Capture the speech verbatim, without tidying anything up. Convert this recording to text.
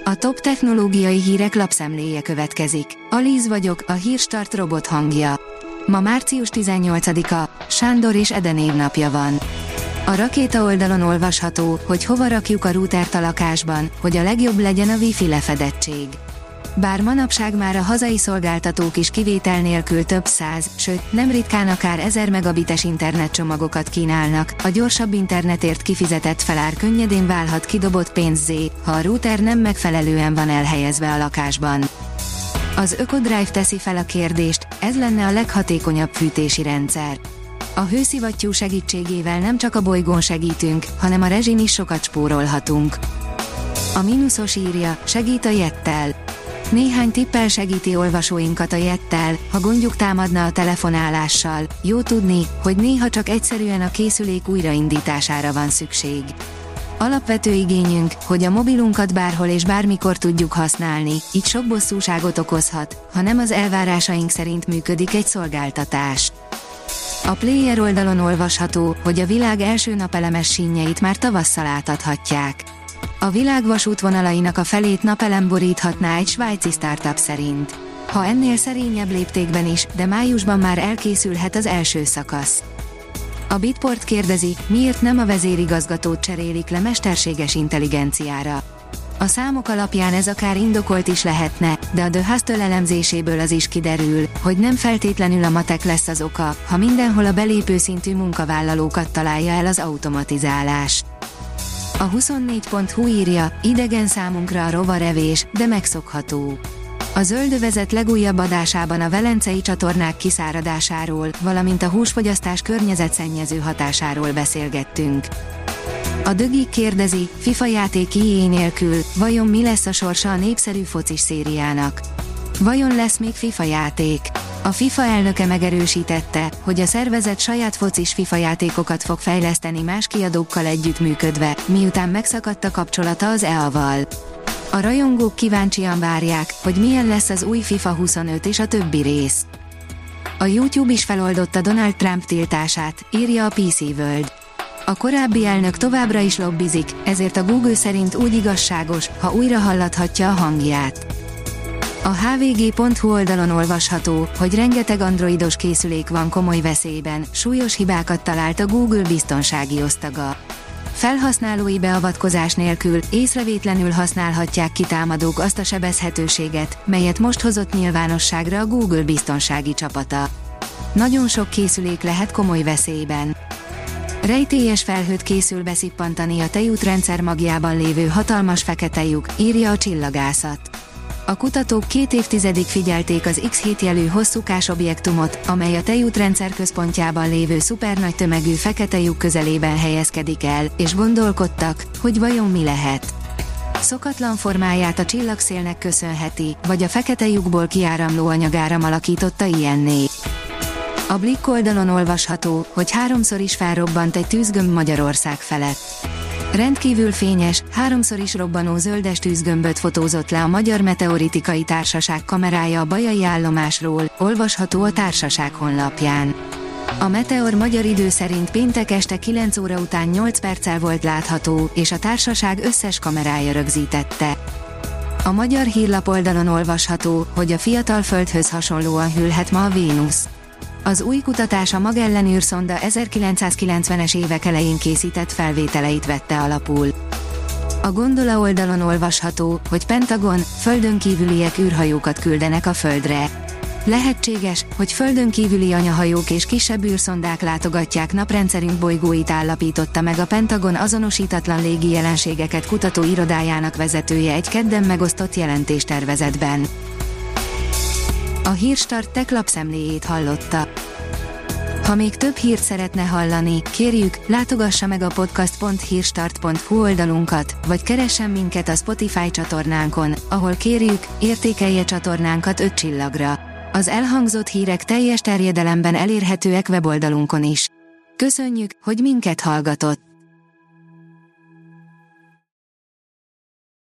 A top technológiai hírek lapszemléje következik. Alíz vagyok, a Hírstart robot hangja. Ma március tizennyolcadika, Sándor és Ede névnapja van. A Rakéta oldalon olvasható, hogy hova rakjuk a routert a lakásban, hogy a legjobb legyen a Wi-Fi lefedettség. Bár manapság már a hazai szolgáltatók is kivétel nélkül több száz, sőt, nem ritkán akár ezer megabites internetcsomagokat kínálnak, a gyorsabb internetért kifizetett felár könnyedén válhat kidobott pénzzé, ha a router nem megfelelően van elhelyezve a lakásban. Az Ökodrive teszi fel a kérdést, ez lenne a leghatékonyabb fűtési rendszer. A hőszivattyú segítségével nem csak a bolygón segítünk, hanem a rezsin is sokat spórolhatunk. A mínuszos írja, segít a Jettel. Néhány tippel segíti olvasóinkat a Jettel, ha gondjuk támadna a telefonálással. Jó tudni, hogy néha csak egyszerűen a készülék újraindítására van szükség. Alapvető igényünk, hogy a mobilunkat bárhol és bármikor tudjuk használni, így sok bosszúságot okozhat, ha nem az elvárásaink szerint működik egy szolgáltatás. A Player oldalon olvasható, hogy a világ első napelemes sínjeit már tavasszal átadhatják. A világ vasútvonalainak a felét napelem boríthatná egy svájci startup szerint. Ha ennél szerényebb léptékben is, de májusban már elkészülhet az első szakasz. A Bitport kérdezi, miért nem a vezérigazgatót cserélik le mesterséges intelligenciára. A számok alapján ez akár indokolt is lehetne, de a The Hustle elemzéséből az is kiderül, hogy nem feltétlenül a matek lesz az oka, ha mindenhol a belépő szintű munkavállalókat találja el az automatizálás. A huszonnégy pont hu írja, idegen számunkra a rovarevés, de megszokható. A Zöldövezet legújabb adásában a velencei csatornák kiszáradásáról, valamint a húsfogyasztás környezetszennyező hatásáról beszélgettünk. A Dögi kérdezi, FIFA játék i á nélkül, vajon mi lesz a sorsa a népszerű focis szériának? Vajon lesz még FIFA játék? A FIFA elnöke megerősítette, hogy a szervezet saját focis FIFA játékokat fog fejleszteni más kiadókkal együttműködve, miután megszakadt a kapcsolata az é á-val. A rajongók kíváncsian várják, hogy milyen lesz az új FIFA huszonöt és a többi rész. A YouTube is feloldotta Donald Trump tiltását, írja a pé cé World. A korábbi elnök továbbra is lobbizik, ezért a Google szerint úgy igazságos, ha újra hallathatja a hangját. A há vé gé pont hu oldalon olvasható, hogy rengeteg androidos készülék van komoly veszélyben, súlyos hibákat talált a Google biztonsági osztaga. Felhasználói beavatkozás nélkül, észrevétlenül használhatják ki támadók azt a sebezhetőséget, melyet most hozott nyilvánosságra a Google biztonsági csapata. Nagyon sok készülék lehet komoly veszélyben. Rejtélyes felhőt készül beszippantani a tejútrendszer magjában lévő hatalmas fekete lyuk, írja a Csillagászat. A kutatók két évtizedig figyelték az X hét jelű hosszúkás objektumot, amely a tejútrendszer központjában lévő szupernagy tömegű fekete lyuk közelében helyezkedik el, és gondolkodtak, hogy vajon mi lehet. Szokatlan formáját a csillagszélnek köszönheti, vagy a fekete lyukból kiáramló anyagáram alakította ilyenné. A Blick oldalon olvasható, hogy háromszor is felrobbant egy tűzgömb Magyarország felett. Rendkívül fényes, háromszor is robbanó zöldes tűzgömböt fotózott le a Magyar Meteoritikai Társaság kamerája a bajai állomásról, olvasható a társaság honlapján. A Meteor magyar idő szerint péntek este kilenc óra után nyolc perccel volt látható, és a társaság összes kamerája rögzítette. A Magyar Hírlap oldalon olvasható, hogy a fiatal Földhöz hasonlóan hűlhet ma a Vénusz. Az új kutatás a Magellan-űrszonda ezerkilencszázkilencvenes évek elején készített felvételeit vette alapul. A Gondola oldalon olvasható, hogy Pentagon, földön kívüliek űrhajókat küldenek a Földre. Lehetséges, hogy földön kívüli anyahajók és kisebb űrszondák látogatják naprendszerünk bolygóit, állapította meg a Pentagon azonosítatlan légi jelenségeket kutató irodájának vezetője egy kedden megosztott jelentéstervezetben. A Hírstart Tech lapszemléjét hallotta. Ha még több hírt szeretne hallani, kérjük, látogassa meg a podcast pont hírstart pont hu oldalunkat, vagy keressen minket a Spotify csatornánkon, ahol kérjük, értékelje csatornánkat öt csillagra. Az elhangzott hírek teljes terjedelemben elérhetőek weboldalunkon is. Köszönjük, hogy minket hallgatott!